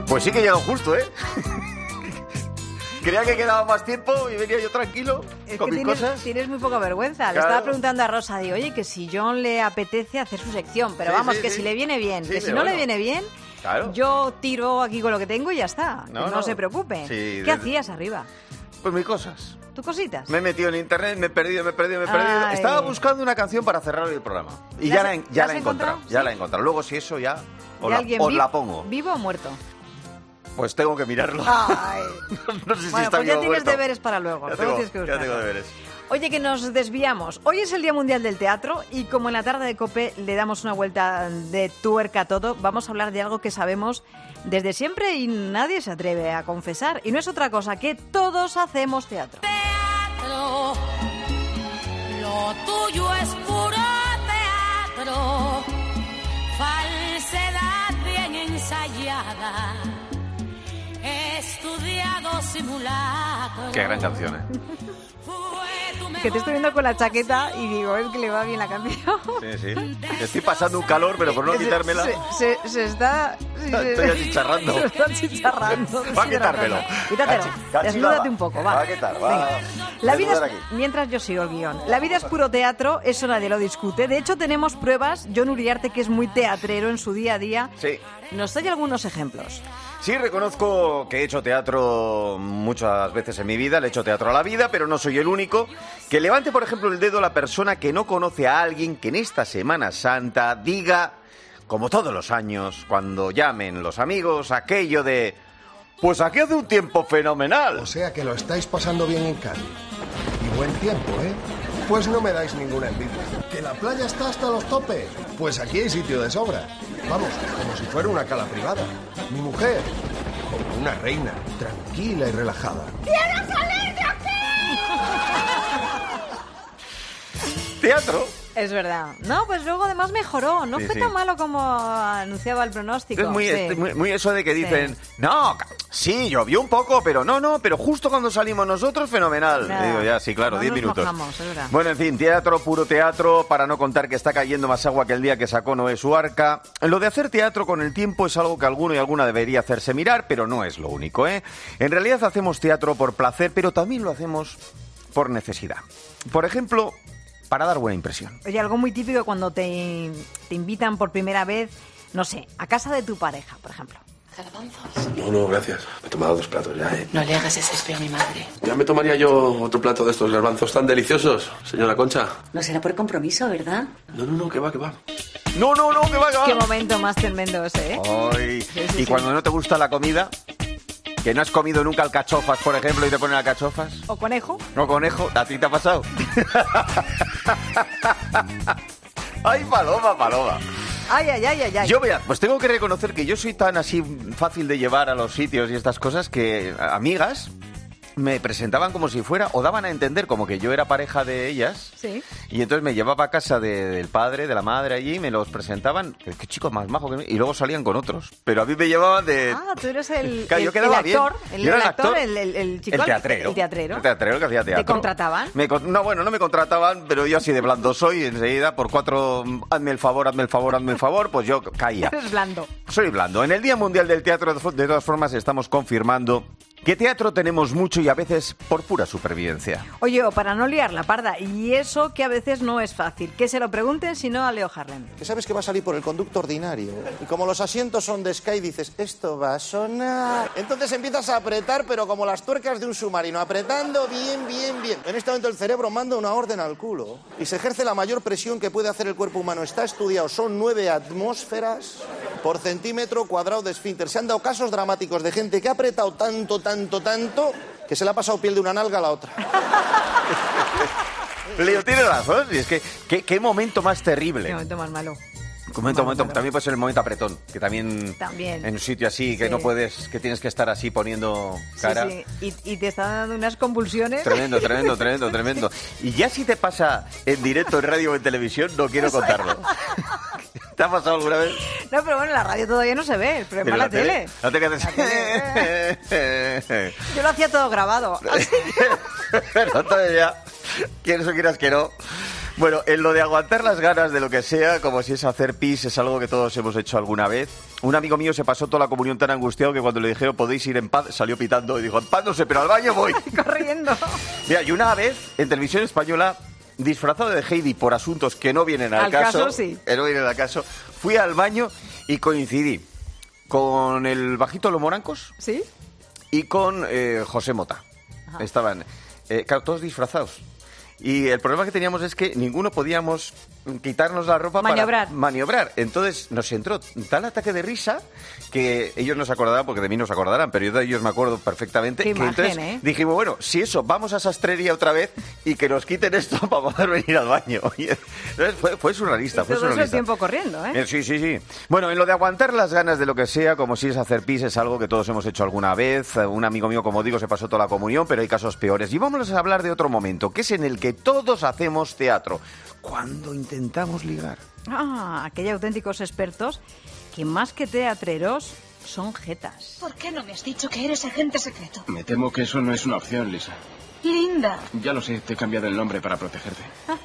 Pues sí que he llegado justo, ¿eh? Creía que quedaba más tiempo y venía yo tranquilo con mis cosas. Tienes muy poca vergüenza. Claro. Le estaba preguntando a Rosa, digo, oye, que si John le apetece hacer su sección, pero Sí, vamos, sí, que sí. si le viene bien, Sí, que si pero no bueno. le viene bien, Claro. yo tiro aquí con lo que tengo y ya está. No, No se preocupe. Sí, ¿Qué hacías arriba? Pues mis cosas. ¿Tus cositas? Me he metido en internet, me he perdido. Ay. Estaba buscando una canción para cerrar el programa. Y ¿La ya has- la la has he encontrado. encontrado? Ya Sí. la he encontrado. Luego, si eso ya ¿De alguien os la pongo. ¿Vivo o muerto? Pues tengo que mirarlo. Ay. No sé si Bueno, está pues ya vivo o tienes muerto. deberes para luego. Ya Luego tienes que tengo buscarlo. deberes. Oye, que nos desviamos. Hoy es el Día Mundial del Teatro y como en la tarde de COPE le damos una vuelta de tuerca a todo, vamos a hablar de algo que sabemos desde siempre y nadie se atreve a confesar. Y no es otra cosa que todos hacemos teatro. Teatro, lo tuyo es puro teatro, falsedad bien ensayada, estudiado simulacro. Qué gran canción, ¿eh? Que te estoy viendo con la chaqueta y digo, es que le va bien la canción. Sí, sí. Estoy pasando un calor, pero por no quitármela... Se está... Estoy achicharrando. Se está achicharrando. Va a quitármelo. Quítatelo. Cachilada. Desnúdate un poco, va. Va a quitar, va. Venga. La vida es, Desnudar aquí. mientras yo sigo el guión. La vida es puro teatro, eso nadie lo discute. De hecho, tenemos pruebas. John Uriarte, que es muy teatrero en su día a día, Sí. nos trae algunos ejemplos. Sí, reconozco que he hecho teatro muchas veces en mi vida, le he hecho teatro a la vida, pero no soy el único. Que levante, por ejemplo, el dedo la persona que no conoce a alguien que en esta Semana Santa diga, como todos los años, cuando llamen los amigos, aquello de... Pues aquí hace un tiempo fenomenal. O sea que lo estáis pasando bien en Cádiz. Y buen tiempo, ¿eh? Pues no me dais ninguna envidia. ¿Que la playa está hasta los topes? Pues aquí hay sitio de sobra. Vamos, como si fuera una cala privada. Mi mujer, como una reina, tranquila y relajada. Teatro. Es verdad. No, pues luego además mejoró. No Sí, fue sí. tan malo como anunciaba el pronóstico. Es muy, Sí. muy eso de que dicen, no, sí, llovió un poco, pero no, pero justo cuando salimos nosotros, fenomenal. Nada. Digo, ya, sí, claro, No 10 nos minutos. mojamos, es verdad. Bueno, en fin, teatro, puro teatro, para no contar que está cayendo más agua que el día que sacó Noé su arca. Lo de hacer teatro con el tiempo es algo que alguno y alguna debería hacerse mirar, pero no es lo único, ¿eh? En realidad hacemos teatro por placer, pero también lo hacemos por necesidad. Por ejemplo, para dar buena impresión. Oye, algo muy típico cuando te invitan por primera vez, no sé, a casa de tu pareja, por ejemplo. ¿Garbanzos? No, gracias. Me he tomado 2 platos ya, ¿eh? No le hagas ese feo a mi madre. Ya me tomaría yo otro plato de estos garbanzos tan deliciosos, señora Concha. No será por compromiso, ¿verdad? No, que va. No, que va, que va. Qué momento más tremendo ese, ¿eh? Ay, Sí, y cuando no te gusta la comida, que no has comido nunca alcachofas, por ejemplo, y te ponen alcachofas. ¿O conejo? No, conejo, ¿a ti te ha pasado? Ay, paloma. Ay. Yo, vea, pues tengo que reconocer que yo soy tan así fácil de llevar a los sitios y estas cosas que amigas me presentaban como si fuera, o daban a entender como que yo era pareja de ellas. Sí. Y entonces me llevaba a casa del padre, de la madre allí, y me los presentaban, qué chico más majo que... Y luego salían con otros. Pero a mí me llevaban de... Ah, tú eres el, Claro, yo el quedaba actor, bien. Yo era el actor, el chico, el teatrero. El teatrero. El teatrero que hacía teatro. ¿Te contrataban? No, bueno, no me contrataban, pero yo así de blando soy, enseguida, por 4, hazme el favor, pues yo caía. Eres blando. Soy blando. En el Día Mundial del Teatro, de todas formas, estamos confirmando que teatro tenemos mucho y a veces por pura supervivencia. Oye, o para no liar la parda, y eso que a veces no es fácil. Que se lo pregunten si no a Leo Harlem. Que sabes que va a salir por el conducto ordinario. Y como los asientos son de Sky, dices, esto va a sonar. Entonces empiezas a apretar, pero como las tuercas de un submarino, apretando bien. En este momento el cerebro manda una orden al culo y se ejerce la mayor presión que puede hacer el cuerpo humano. Está estudiado, son 9 atmósferas por centímetro cuadrado de esfínter. Se han dado casos dramáticos de gente que ha apretado tanto, que se le ha pasado piel de una nalga a la otra. Leo tiene razón, y es que qué momento más terrible. Qué momento más malo. Momento, también puede ser el momento apretón, que también en un sitio así, que Sí. no puedes, que tienes que estar así poniendo cara. Sí. Y te están dando unas convulsiones. Tremendo. Y ya si te pasa en directo en radio o en televisión, no quiero contarlo. ¿Te ha pasado alguna vez? No, pero bueno, la radio todavía no se ve, el problema es la tele. No te quedes... Yo lo hacía todo grabado. Pero entonces ya, quieras o quieras que no. Bueno, en lo de aguantar las ganas de lo que sea, como si es hacer pis, es algo que todos hemos hecho alguna vez. Un amigo mío se pasó toda la comunión tan angustiado que cuando le dijeron podéis ir en paz, salió pitando y dijo, en paz no sé, pero al baño voy. Corriendo. Mira, y una vez, en televisión española, disfrazado de Heidi por asuntos que no vienen al caso, sí. Que no vienen al caso, fui al baño y coincidí con el bajito Los Morancos. ¿Sí? Y con José Mota. Ajá. Estaban, claro, todos disfrazados. Y el problema que teníamos es que ninguno podíamos quitarnos la ropa para maniobrar. Entonces nos entró tal ataque de risa que ellos no se acordarán, porque de mí no se acordarán, pero yo de ellos me acuerdo perfectamente. Qué imagen, entonces dijimos, bueno, si eso, vamos a sastrería otra vez y que nos quiten esto para poder venir al baño. Entonces fue surrealista. Fue todo el tiempo corriendo, ¿eh? Sí. Bueno, en lo de aguantar las ganas de lo que sea, como si es hacer pis, es algo que todos hemos hecho alguna vez. Un amigo mío, como digo, se pasó toda la comunión, pero hay casos peores. Y vamos a hablar de otro momento, que es en el que todos hacemos teatro. Cuando intentamos ligar. Aquí hay auténticos expertos que más que teatreros son jetas. ¿Por qué no me has dicho que eres agente secreto? Me temo que eso no es una opción, Lisa. Linda. Ya lo sé, te he cambiado el nombre para protegerte.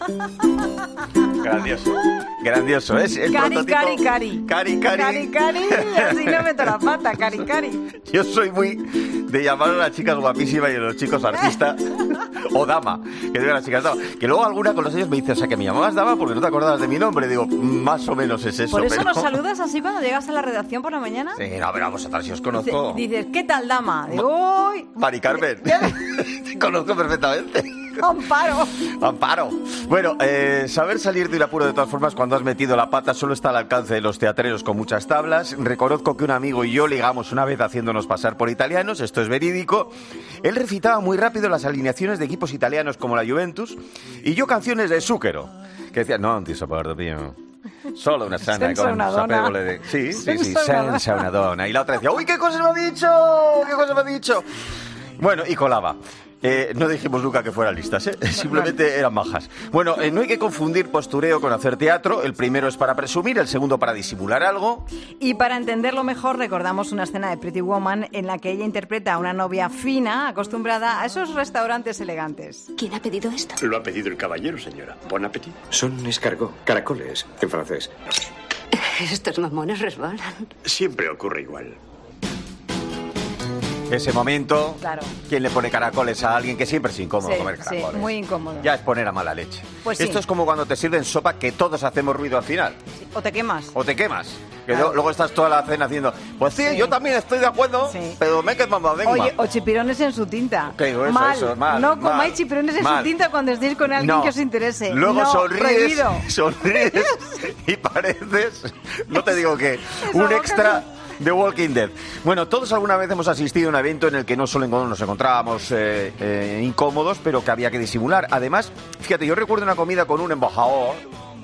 Grandioso. Es el prototipo. Cari. Así no meto la pata, cari. Yo soy muy de llamar a las chicas guapísimas y a los chicos artistas o dama. Que digo a las chicas dama. Que luego alguna con los años me dice, o sea, que me llamabas dama porque no te acordabas de mi nombre. Digo, más o menos es eso. ¿Por eso pero... nos saludas así cuando llegas a la redacción por la mañana? Sí, no, pero vamos a ver si os conozco. Dices, ¿qué tal, dama? Digo, uy. Mari Carmen. Te conozco perfectamente. Amparo. Bueno, saber salir de un apuro de todas formas cuando has metido la pata solo está al alcance de los teatreros con muchas tablas. Reconozco que un amigo y yo ligamos una vez haciéndonos pasar por italianos, esto es verídico. Él recitaba muy rápido las alineaciones de equipos italianos como la Juventus y yo canciones de Zucchero, que decía, no ti sopporto più. Solo una sana con sapevole de... Sí, senza una donna. Y la otra decía, uy, ¿qué cosa me ha dicho? Bueno, y colaba. No dijimos nunca que fueran listas, simplemente eran majas. Bueno, no hay que confundir postureo con hacer teatro. El primero es para presumir, el segundo para disimular algo. Y para entenderlo mejor, recordamos una escena de Pretty Woman en la que ella interpreta a una novia fina, acostumbrada a esos restaurantes elegantes. ¿Quién ha pedido esto? Lo ha pedido el caballero, señora. Bon appétit. Son escargot, caracoles, en francés. Estos mamones resbalan. Siempre ocurre igual. Ese momento, claro. ¿Quién le pone caracoles a alguien que siempre es incómodo comer caracoles? Sí, muy incómodo. Ya es poner a mala leche. Pues esto es como cuando te sirven sopa que todos hacemos ruido al final. Sí. O te quemas. Que luego estás toda la cena haciendo, pues sí, yo también estoy de acuerdo, pero me quedo más. Oye, o chipirones en su tinta. ¿Qué digo eso? Mal. Eso, mal. No comáis chipirones en su tinta cuando estéis con alguien que os interese. Luego sonríes prohibido. Y pareces, no te digo que, un extra... The Walking Dead. Bueno, todos alguna vez hemos asistido a un evento en el que no solo nos encontrábamos incómodos, pero que había que disimular. Además, fíjate, yo recuerdo una comida con un embajador.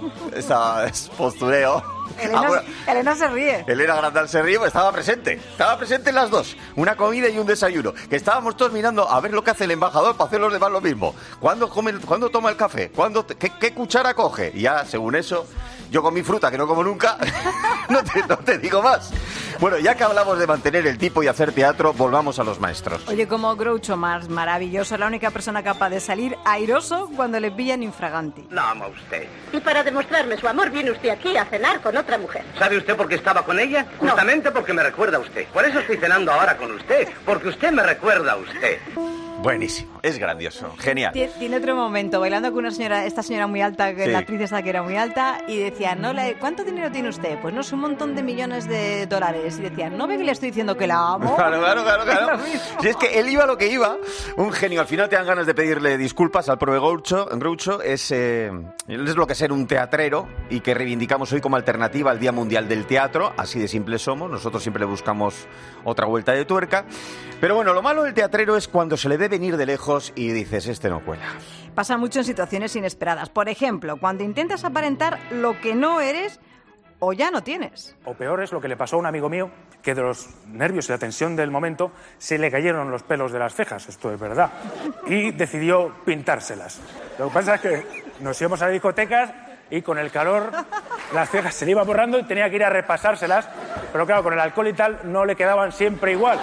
Esa es postureo. Elena se ríe. Elena Grandal se ríe, pues estaba presente en las dos. Una comida y un desayuno. Que estábamos todos mirando a ver lo que hace el embajador para hacer los demás lo mismo. ¿Cuándo toma el café? ¿Qué cuchara coge? Y ya, según eso, yo con mi fruta, que no como nunca, no te digo más. Bueno, ya que hablamos de mantener el tipo y hacer teatro, volvamos a los maestros. Oye, como Groucho Marx, maravilloso, la única persona capaz de salir airoso cuando le pillan infraganti. No ama usted. Y para demostrarme su amor viene usted aquí a cenar con otra mujer. ¿Sabe usted por qué estaba con ella? No. Justamente porque me recuerda a usted. Por eso estoy cenando ahora con usted, porque usted me recuerda a usted. Buenísimo, es grandioso, genial. Tiene otro momento, bailando con esta señora muy alta, sí. La actriz esta que era muy alta, y decía, ¿cuánto dinero tiene usted? Pues no es un montón de millones de dólares. Y decía, ¿no ve que le estoy diciendo que la amo? Claro. Si es que él iba lo que iba, un genio. Al final te dan ganas de pedirle disculpas al pobre Groucho. Es lo que es ser un teatrero y que reivindicamos hoy como alternativa al Día Mundial del Teatro. Así de simples somos, nosotros siempre buscamos otra vuelta de tuerca. Pero bueno, lo malo del teatrero es cuando se le ve venir de lejos y dices, este no cuela. Pasa mucho en situaciones inesperadas. Por ejemplo, cuando intentas aparentar lo que no eres o ya no tienes. O peor es lo que le pasó a un amigo mío, que de los nervios y la tensión del momento se le cayeron los pelos de las cejas, esto es verdad, y decidió pintárselas. Lo que pasa es que nos íbamos a discotecas y con el calor las cejas se le iban borrando y tenía que ir a repasárselas, pero claro, con el alcohol y tal no le quedaban siempre igual.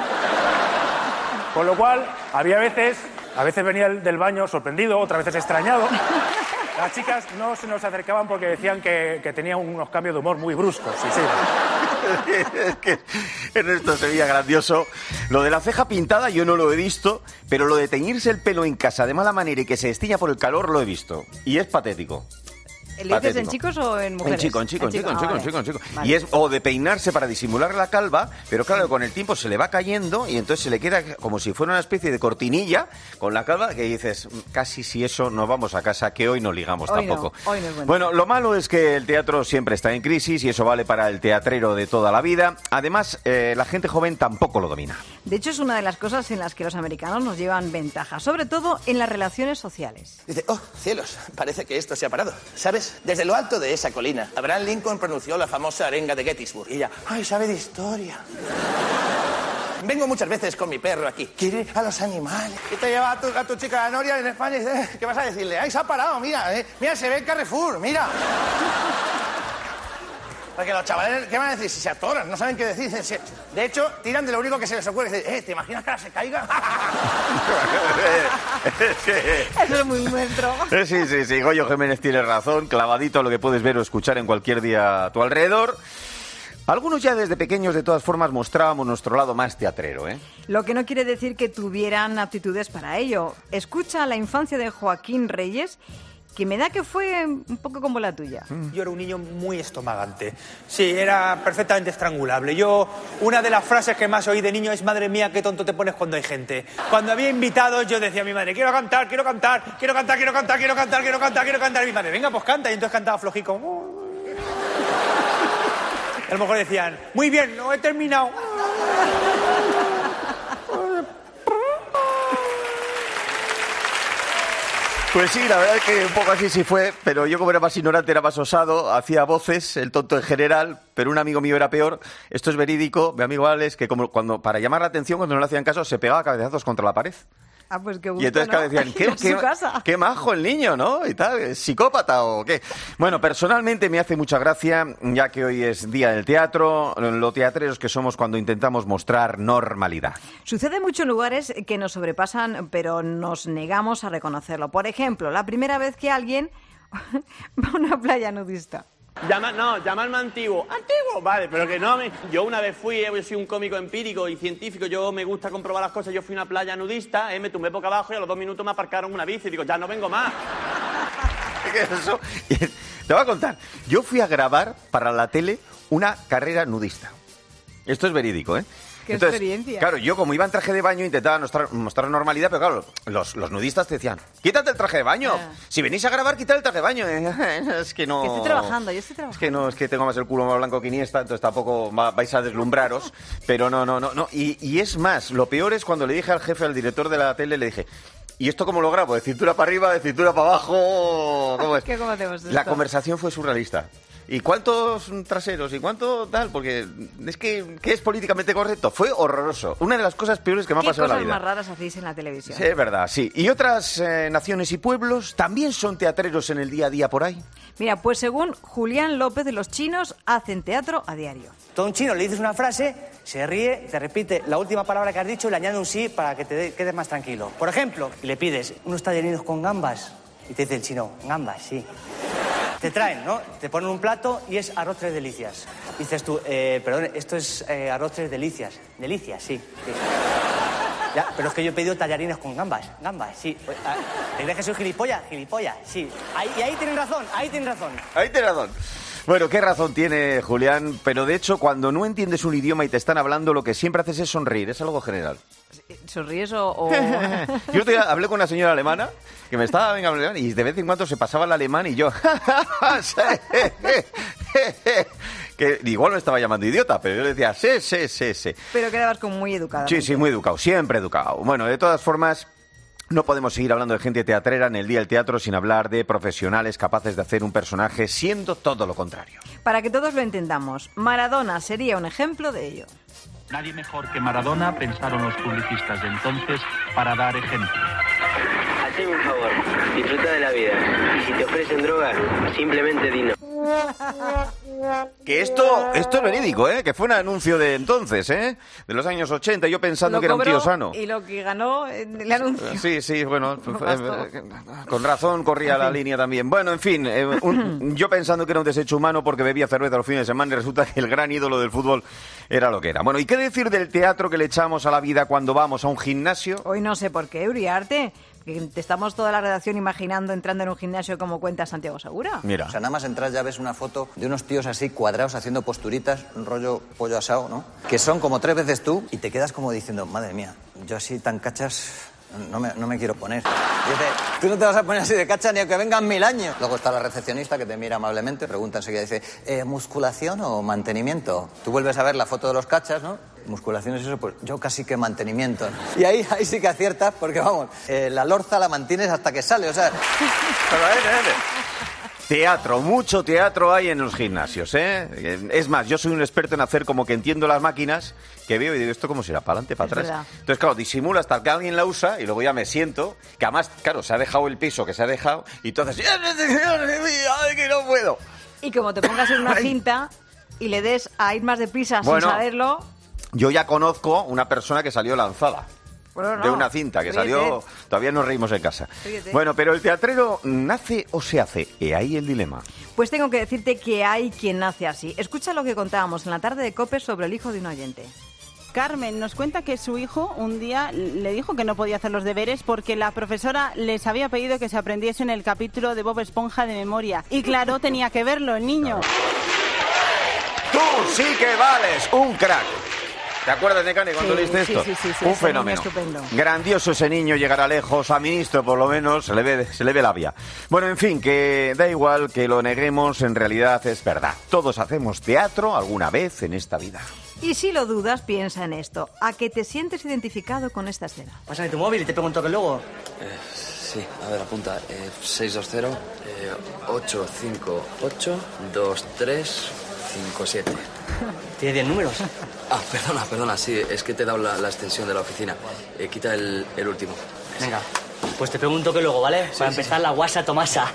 Con lo cual, a veces venía del baño sorprendido, otras veces extrañado, Las chicas no se nos acercaban porque decían que tenía unos cambios de humor muy bruscos. Sí. Es que en esto sería grandioso. Lo de la ceja pintada yo no lo he visto, pero lo de teñirse el pelo en casa de mala manera y que se destiña por el calor lo he visto. Y es patético. ¿Le dices en chicos o en mujeres? En chico. Vale. Y es o de peinarse para disimular la calva, pero claro, con el tiempo se le va cayendo y entonces se le queda como si fuera una especie de cortinilla con la calva que dices, casi si eso nos vamos a casa, que hoy no ligamos hoy tampoco. No, hoy no es bueno, lo malo es que el teatro siempre está en crisis y eso vale para el teatrero de toda la vida. Además, la gente joven tampoco lo domina. De hecho, es una de las cosas en las que los americanos nos llevan ventaja, sobre todo en las relaciones sociales. Dice, oh, cielos, parece que esto se ha parado. ¿Sabes? Desde lo alto de esa colina, Abraham Lincoln pronunció la famosa arenga de Gettysburg. Y ella, ay, sabe de historia. Vengo muchas veces con mi perro aquí. Quiere a los animales. Y te lleva a tu chica Noria en España y dice, ¿qué vas a decirle? Ay, se ha parado, mira, mira, se ve el Carrefour, mira. Porque los chavales, ¿qué van a decir? Si se atoran, no saben qué decir. De hecho, tiran de lo único que se les ocurre. Dicen, ¿te imaginas que ahora se caiga? Eso es muy nuestro. Sí. Goyo Jiménez tiene razón. Clavadito a lo que puedes ver o escuchar en cualquier día a tu alrededor. Algunos ya desde pequeños, de todas formas, mostrábamos nuestro lado más teatrero, ¿eh? Lo que no quiere decir que tuvieran aptitudes para ello. Escucha la infancia de Joaquín Reyes, que me da que fue un poco como la tuya. Yo era un niño muy estomagante. Sí, era perfectamente estrangulable. Una de las frases que más oí de niño es, madre mía, qué tonto te pones cuando hay gente. Cuando había invitados, yo decía a mi madre, quiero cantar. Y mi madre, venga, pues canta. Y entonces cantaba flojico. A lo mejor decían, muy bien, no he terminado. Pues sí, la verdad es que un poco así sí fue, pero yo como era más ignorante, era más osado, hacía voces, el tonto en general, pero un amigo mío era peor. Esto es verídico, mi amigo Alex, que como cuando para llamar la atención, cuando no le hacían caso, se pegaba cabezazos contra la pared. Ah, pues qué gusto, y entonces, claro, ¿no? decían, qué majo el niño, ¿no? Y tal, ¿es psicópata o qué? Bueno, personalmente me hace mucha gracia, ya que hoy es Día del Teatro, lo teatreros que somos cuando intentamos mostrar normalidad. Sucede mucho en lugares que nos sobrepasan, pero nos negamos a reconocerlo. Por ejemplo, la primera vez que alguien va a una playa nudista. Llamarme antiguo. ¿Antiguo? Vale, pero que no me... Yo una vez yo soy un cómico empírico y científico, yo me gusta comprobar las cosas, yo fui a una playa nudista, me tumbé boca abajo y a los 2 minutos me aparcaron una bici y digo, ya no vengo más. ¿Qué es eso? Te voy a contar. Yo fui a grabar para la tele una carrera nudista. Esto es verídico, ¿eh? ¡Qué experiencia! Claro, yo como iba en traje de baño intentaba mostrar normalidad, pero claro, los nudistas te decían, quítate el traje de baño. Si venís a grabar, quítate el traje de baño. Es que no... Que estoy trabajando, yo estoy trabajando. Es que tengo más el culo más blanco que Iniesta, entonces tampoco vais a deslumbraros. Pero no. Y es más, lo peor es cuando le dije al jefe, al director de la tele, le dije... ¿Y esto cómo lo grabo? ¿De cintura para arriba, de cintura para abajo? ¿Cómo es? ¿Cómo hacemos esto? La conversación fue surrealista. ¿Y cuántos traseros? ¿Y cuánto tal? Porque es que es políticamente correcto. Fue horroroso. Una de las cosas peores que me ha pasado en la vida. ¿Qué cosas más raras hacéis en la televisión? Sí, es verdad, sí. ¿Y otras naciones y pueblos también son teatreros en el día a día por ahí? Mira, pues según Julián López, los chinos hacen teatro a diario. Todo un chino le dices una frase, se ríe, te repite la última palabra que has dicho y le añade un sí para que te quedes más tranquilo. Por ejemplo, le pides unos tallarinos con gambas y te dice el chino, gambas, sí. Te traen, ¿no? Te ponen un plato y es arroz 3 delicias. Dices tú, perdón, esto es arroz 3 delicias. Delicias, sí. Ya, pero es que yo he pedido tallarines con gambas. Gambas, sí. ¿Te crees que soy gilipollas? Gilipollas, sí. Ahí tienen razón. Ahí tiene razón. Bueno, qué razón tiene Julián, pero de hecho cuando no entiendes un idioma y te están hablando, lo que siempre haces es sonreír, es algo general. ¿Sonríes o...? Yo otro día hablé con una señora alemana que me estaba hablando y de vez en cuando se pasaba el alemán y yo... que igual me estaba llamando idiota, pero yo le decía sí. Pero quedabas como muy educada. Sí, muy educado, siempre educado. Bueno, de todas formas... No podemos seguir hablando de gente teatrera en el Día del Teatro sin hablar de profesionales capaces de hacer un personaje siendo todo lo contrario. Para que todos lo entendamos, Maradona sería un ejemplo de ello. Nadie mejor que Maradona, pensaron los publicistas de entonces, para dar ejemplo. Haceme un favor, disfruta de la vida. Y si te ofrecen droga, simplemente di no. Que esto es verídico, que fue un anuncio de entonces, de los años 80, yo pensando que era un tío sano. Y lo que ganó el anuncio. Sí, bueno, con razón corría la línea también. Bueno, en fin, yo pensando que era un desecho humano porque bebía cerveza los fines de semana y resulta que el gran ídolo del fútbol era lo que era. Bueno, ¿y qué decir del teatro que le echamos a la vida cuando vamos a un gimnasio? Hoy no sé por qué, Uriarte. Que te estamos toda la redacción imaginando entrando en un gimnasio como cuenta Santiago Segura. Mira. O sea, nada más entrar ya ves una foto de unos tíos así cuadrados haciendo posturitas, un rollo pollo asado, ¿no? Que son como 3 veces tú y te quedas como diciendo, madre mía, yo así tan cachas no me quiero poner. Y dice, tú no te vas a poner así de cacha ni aunque vengan 1000 años. Luego está la recepcionista que te mira amablemente, pregunta enseguida, dice, ¿musculación o mantenimiento? Tú vuelves a ver la foto de los cachas, ¿no? Musculación es eso, pues yo casi que mantenimiento. Y ahí sí que aciertas porque, vamos, la lorza la mantienes hasta que sale, o sea... Teatro, mucho teatro hay en los gimnasios, Es más, yo soy un experto en hacer como que entiendo las máquinas, que veo y digo, ¿esto cómo será? ¿Para adelante, para atrás? Verdad. Entonces, claro, disimulo hasta que alguien la usa y luego ya me siento, que además, claro, se ha dejado el piso que se ha dejado y entonces, ¡ay, que no puedo! Y como te pongas en una cinta y le des a ir más deprisa sin saberlo... Yo ya conozco una persona que salió lanzada. Bueno, no. De una cinta que salió, todavía nos reímos en casa. Ríete. Bueno, pero ¿el teatrero nace o se hace? Y ahí el dilema. Pues tengo que decirte que hay quien nace así. Escucha lo que contábamos en la tarde de COPE sobre el hijo de un oyente. Carmen nos cuenta que su hijo un día le dijo que no podía hacer los deberes porque la profesora les había pedido que se aprendiesen el capítulo de Bob Esponja de memoria. Y claro, tenía que verlo el niño. ¡Tú sí que vales! ¡Un crack! ¿Te acuerdas, Necane, cuando leíste esto? Sí, un fenómeno. Grandioso ese niño, llegará lejos, a ministro por lo menos, se le ve la vía. Bueno, en fin, que da igual que lo neguemos, en realidad es verdad. Todos hacemos teatro alguna vez en esta vida. Y si lo dudas, piensa en esto. ¿A que te sientes identificado con esta escena? Pásame tu móvil y te pregunto que luego... Sí, a ver, apunta. 620 858 2357. ¿Tiene 10 números? Ah, perdona, sí, es que te he dado la extensión de la oficina. Quita el último. Venga, pues te pregunto que luego, ¿vale? Para empezar la guasa Tomasa.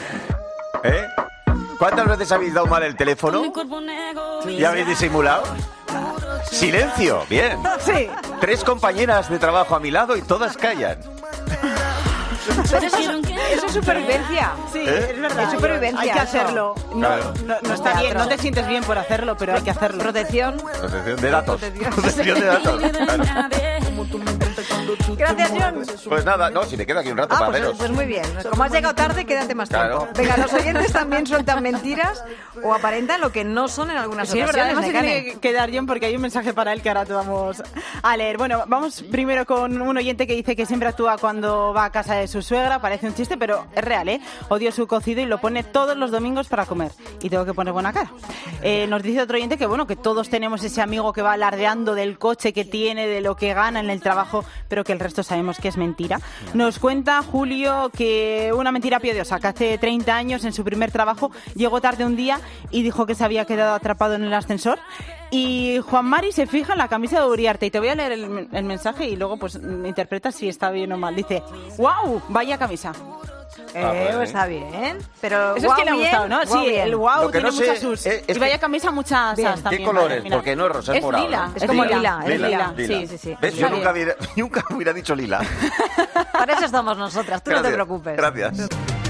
¿Cuántas veces habéis dado mal el teléfono? ¿Y habéis disimulado? ¡Silencio! Bien. Sí. 3 compañeras de trabajo a mi lado y todas callan. Pero eso es supervivencia. Sí, es verdad. Es supervivencia. Hay que hacerlo. Claro. No está bien, no te sientes bien por hacerlo, pero hay que hacerlo. Protección de datos. Protección de datos. Claro. Gracias, John. Pues nada, no, si me quedo aquí un rato para veros. Pues muy bien. Como has llegado tarde, quédate más tiempo. Venga, los oyentes también sueltan mentiras o aparentan lo que no son en algunas ocasiones. Sí, además se Necane. tiene que quedar John porque hay un mensaje para él que ahora te vamos a leer. Bueno, vamos primero con un oyente que dice que siempre actúa cuando va a casa de su suegra. Parece un chiste, pero es real, Odio su cocido y lo pone todos los domingos para comer. Y tengo que poner buena cara. Nos dice otro oyente que, bueno, que todos tenemos ese amigo que va alardeando del coche que tiene, de lo que gana en el trabajo, pero que el resto sabemos que es mentira. Nos cuenta Julio que una mentira piadosa, que hace 30 años en su primer trabajo llegó tarde un día y dijo que se había quedado atrapado en el ascensor. Y Juan Mari se fija en la camisa de Uriarte y te voy a leer el mensaje y luego pues interpretas si está bien o mal. Dice, ¡wow! Vaya camisa. Está bien, pero eso es que le ha gustado, ¿no? Sí, bien. el wow tiene no sé, muchas sus. es y vaya camisa, muchas as también. ¿Qué colores? Vale, porque no es rosa, es morado. Lila, es como lila. Sí. ¿Ves? Yo nunca hubiera dicho lila. Para eso estamos nosotras, tú no te preocupes. Gracias.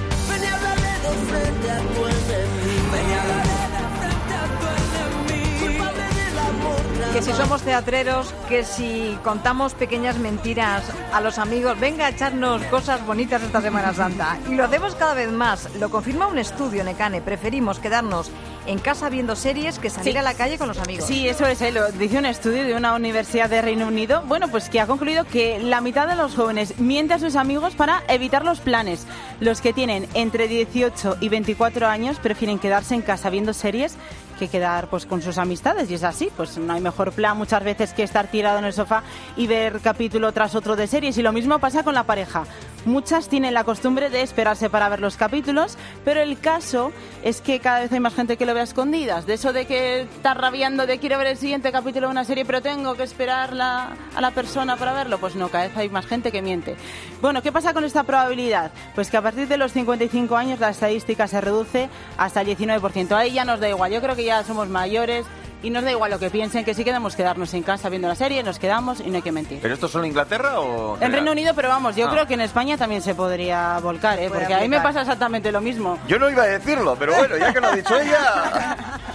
Que si somos teatreros, que si contamos pequeñas mentiras a los amigos, venga a echarnos cosas bonitas esta Semana Santa. Y lo hacemos cada vez más. Lo confirma un estudio, Necane. Preferimos quedarnos en casa viendo series que salir a la calle con los amigos. Sí, eso es, lo dice un estudio de una universidad de Reino Unido. Bueno, pues que ha concluido que la mitad de los jóvenes miente a sus amigos para evitar los planes. Los que tienen entre 18 y 24 años prefieren quedarse en casa viendo series que quedar pues con sus amistades, y es así, pues no hay mejor plan muchas veces que estar tirado en el sofá y ver capítulo tras otro de series, y lo mismo pasa con la pareja. muchas tienen la costumbre de esperarse para ver los capítulos, pero el caso es que cada vez hay más gente que lo ve a escondidas. De eso de que está rabiando de quiero ver el siguiente capítulo de una serie, pero tengo que esperar a la persona para verlo. Pues no, cada vez hay más gente que miente. Bueno, ¿qué pasa con esta probabilidad? Pues que a partir de los 55 años la estadística se reduce hasta el 19%. Ahí ya nos da igual, yo creo que ya somos mayores y nos da igual lo que piensen, que sí queremos quedarnos en casa viendo la serie, nos quedamos y no hay que mentir. ¿Pero esto solo en Inglaterra o...? En Reino Unido, pero vamos, yo creo que en España también se podría volcar, porque a mí me pasa exactamente lo mismo. Yo no iba a decirlo, pero bueno, ya que lo ha dicho ella...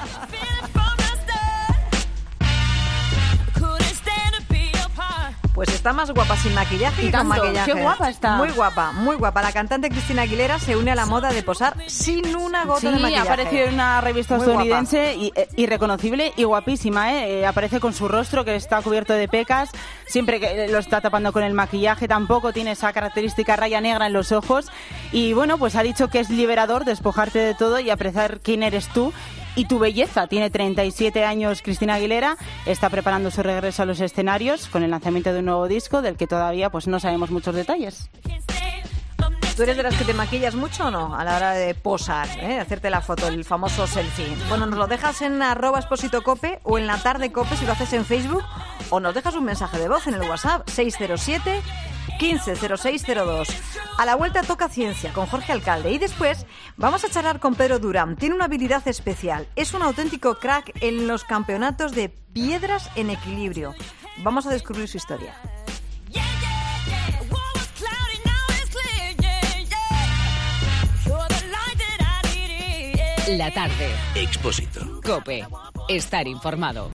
Pues está más guapa sin maquillaje y con tanto, maquillaje. qué guapa está. Muy guapa, muy guapa. La cantante Cristina Aguilera se une a la moda de posar sin una gota de maquillaje. Sí, apareció en una revista Muy estadounidense irreconocible y guapísima, ¿eh? Aparece con su rostro que está cubierto de pecas, siempre que lo está tapando con el maquillaje, tampoco tiene esa característica raya negra en los ojos. Y bueno, pues ha dicho que es liberador despojarte de todo y apreciar quién eres tú y tu belleza. Tiene 37 años Cristina Aguilera, está preparando su regreso a los escenarios con el lanzamiento de un nuevo disco del que todavía pues no sabemos muchos detalles. ¿Tú eres de las que te maquillas mucho o no a la hora de posar, hacerte la foto, el famoso selfie? Bueno, nos lo dejas en @expositocope o en La Tarde Cope si lo haces en Facebook, o nos dejas un mensaje de voz en el WhatsApp 607 150602. A la vuelta toca ciencia con Jorge Alcalde y después vamos a charlar con Pedro Durán. Tiene una habilidad especial, es un auténtico crack en los campeonatos de piedras en equilibrio. Vamos a descubrir su historia. La tarde. Expósito. COPE. Estar informado.